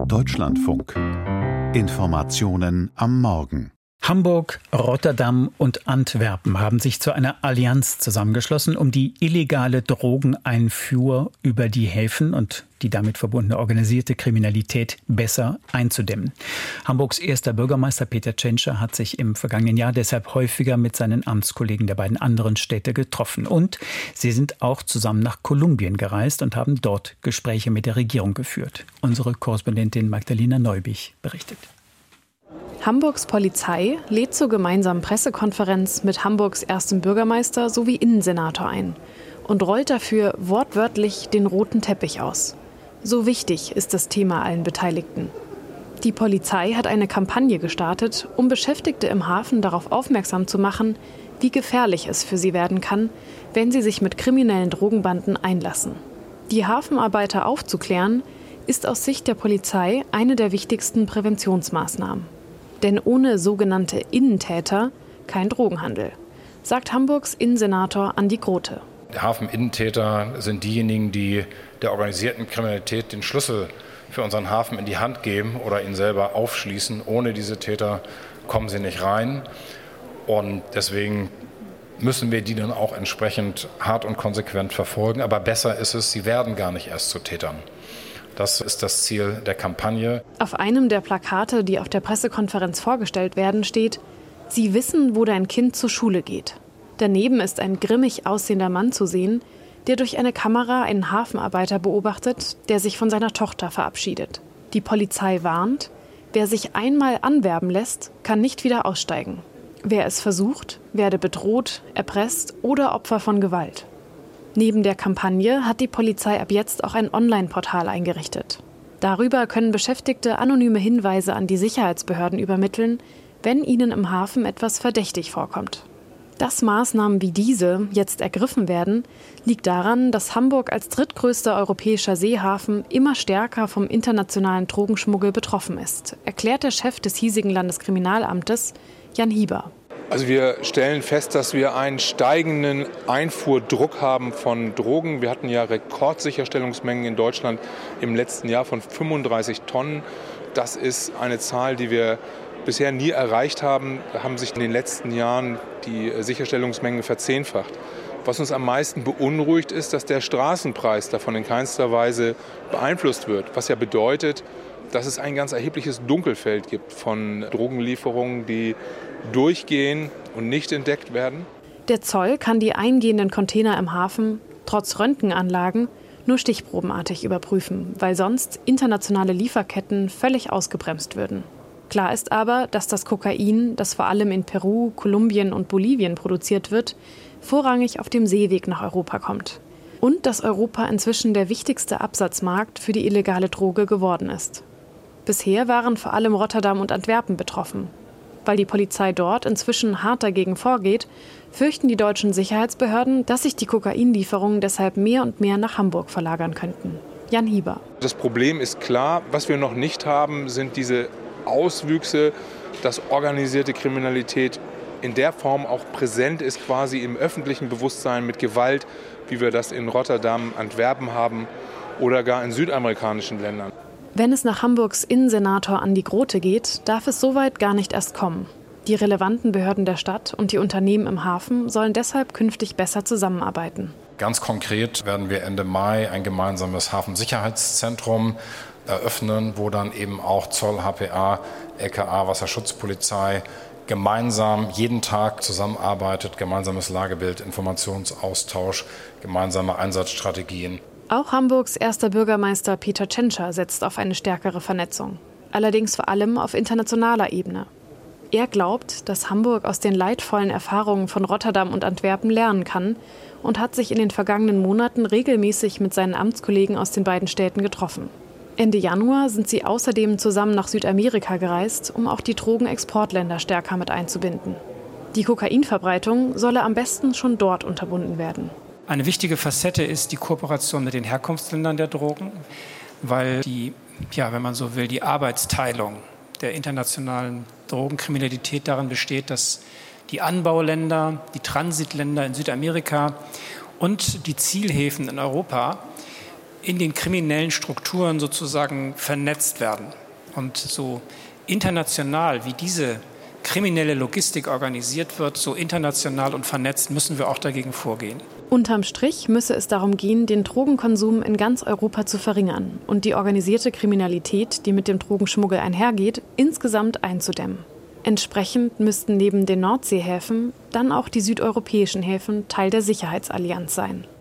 Deutschlandfunk. Informationen am Morgen. Hamburg, Rotterdam und Antwerpen haben sich zu einer Allianz zusammengeschlossen, um die illegale Drogeneinfuhr über die Häfen und die damit verbundene organisierte Kriminalität besser einzudämmen. Hamburgs erster Bürgermeister Peter Tschentscher hat sich im vergangenen Jahr deshalb häufiger mit seinen Amtskollegen der beiden anderen Städte getroffen. Und sie sind auch zusammen nach Kolumbien gereist und haben dort Gespräche mit der Regierung geführt. Unsere Korrespondentin Magdalena Neubich berichtet. Hamburgs Polizei lädt zur gemeinsamen Pressekonferenz mit Hamburgs erstem Bürgermeister sowie Innensenator ein und rollt dafür wortwörtlich den roten Teppich aus. So wichtig ist das Thema allen Beteiligten. Die Polizei hat eine Kampagne gestartet, um Beschäftigte im Hafen darauf aufmerksam zu machen, wie gefährlich es für sie werden kann, wenn sie sich mit kriminellen Drogenbanden einlassen. Die Hafenarbeiter aufzuklären, ist aus Sicht der Polizei eine der wichtigsten Präventionsmaßnahmen. Denn ohne sogenannte Innentäter kein Drogenhandel, sagt Hamburgs Innensenator Andi Grote. Die Hafeninnentäter sind diejenigen, die der organisierten Kriminalität den Schlüssel für unseren Hafen in die Hand geben oder ihn selber aufschließen. Ohne diese Täter kommen sie nicht rein. Und deswegen müssen wir die dann auch entsprechend hart und konsequent verfolgen. Aber besser ist es, sie werden gar nicht erst zu Tätern. Das ist das Ziel der Kampagne. Auf einem der Plakate, die auf der Pressekonferenz vorgestellt werden, steht: Sie wissen, wo dein Kind zur Schule geht. Daneben ist ein grimmig aussehender Mann zu sehen, der durch eine Kamera einen Hafenarbeiter beobachtet, der sich von seiner Tochter verabschiedet. Die Polizei warnt: Wer sich einmal anwerben lässt, kann nicht wieder aussteigen. Wer es versucht, werde bedroht, erpresst oder Opfer von Gewalt. Neben der Kampagne hat die Polizei ab jetzt auch ein Online-Portal eingerichtet. Darüber können Beschäftigte anonyme Hinweise an die Sicherheitsbehörden übermitteln, wenn ihnen im Hafen etwas verdächtig vorkommt. Dass Maßnahmen wie diese jetzt ergriffen werden, liegt daran, dass Hamburg als drittgrößter europäischer Seehafen immer stärker vom internationalen Drogenschmuggel betroffen ist, erklärt der Chef des hiesigen Landeskriminalamtes, Jan Hieber. Also wir stellen fest, dass wir einen steigenden Einfuhrdruck haben von Drogen. Wir hatten ja Rekordsicherstellungsmengen in Deutschland im letzten Jahr von 35 Tonnen. Das ist eine Zahl, die wir bisher nie erreicht haben. Da haben sich in den letzten Jahren die Sicherstellungsmengen verzehnfacht. Was uns am meisten beunruhigt, ist, dass der Straßenpreis davon in keinster Weise beeinflusst wird. Was ja bedeutet, dass es ein ganz erhebliches Dunkelfeld gibt von Drogenlieferungen, die durchgehen und nicht entdeckt werden. Der Zoll kann die eingehenden Container im Hafen trotz Röntgenanlagen nur stichprobenartig überprüfen, weil sonst internationale Lieferketten völlig ausgebremst würden. Klar ist aber, dass das Kokain, das vor allem in Peru, Kolumbien und Bolivien produziert wird, vorrangig auf dem Seeweg nach Europa kommt. Und dass Europa inzwischen der wichtigste Absatzmarkt für die illegale Droge geworden ist. Bisher waren vor allem Rotterdam und Antwerpen betroffen. Weil die Polizei dort inzwischen hart dagegen vorgeht, fürchten die deutschen Sicherheitsbehörden, dass sich die Kokainlieferungen deshalb mehr und mehr nach Hamburg verlagern könnten. Jan Hieber. Das Problem ist klar, was wir noch nicht haben, sind diese Auswüchse, dass organisierte Kriminalität in der Form auch präsent ist, quasi im öffentlichen Bewusstsein mit Gewalt, wie wir das in Rotterdam, Antwerpen haben oder gar in südamerikanischen Ländern. Wenn es nach Hamburgs Innensenator Andi Grote geht, darf es soweit gar nicht erst kommen. Die relevanten Behörden der Stadt und die Unternehmen im Hafen sollen deshalb künftig besser zusammenarbeiten. Ganz konkret werden wir Ende Mai ein gemeinsames Hafensicherheitszentrum eröffnen, wo dann eben auch Zoll, HPA, LKA, Wasserschutzpolizei gemeinsam jeden Tag zusammenarbeitet, gemeinsames Lagebild, Informationsaustausch, gemeinsame Einsatzstrategien. Auch Hamburgs erster Bürgermeister Peter Tschentscher setzt auf eine stärkere Vernetzung. Allerdings vor allem auf internationaler Ebene. Er glaubt, dass Hamburg aus den leidvollen Erfahrungen von Rotterdam und Antwerpen lernen kann und hat sich in den vergangenen Monaten regelmäßig mit seinen Amtskollegen aus den beiden Städten getroffen. Ende Januar sind sie außerdem zusammen nach Südamerika gereist, um auch die Drogenexportländer stärker mit einzubinden. Die Kokainverbreitung solle am besten schon dort unterbunden werden. Eine wichtige Facette ist die Kooperation mit den Herkunftsländern der Drogen, weil die, wenn man so will, die Arbeitsteilung der internationalen Drogenkriminalität darin besteht, dass die Anbauländer, die Transitländer in Südamerika und die Zielhäfen in Europa in den kriminellen Strukturen sozusagen vernetzt werden. Und so international, wie diese kriminelle Logistik organisiert wird, so international und vernetzt, müssen wir auch dagegen vorgehen. Unterm Strich müsse es darum gehen, den Drogenkonsum in ganz Europa zu verringern und die organisierte Kriminalität, die mit dem Drogenschmuggel einhergeht, insgesamt einzudämmen. Entsprechend müssten neben den Nordseehäfen dann auch die südeuropäischen Häfen Teil der Sicherheitsallianz sein.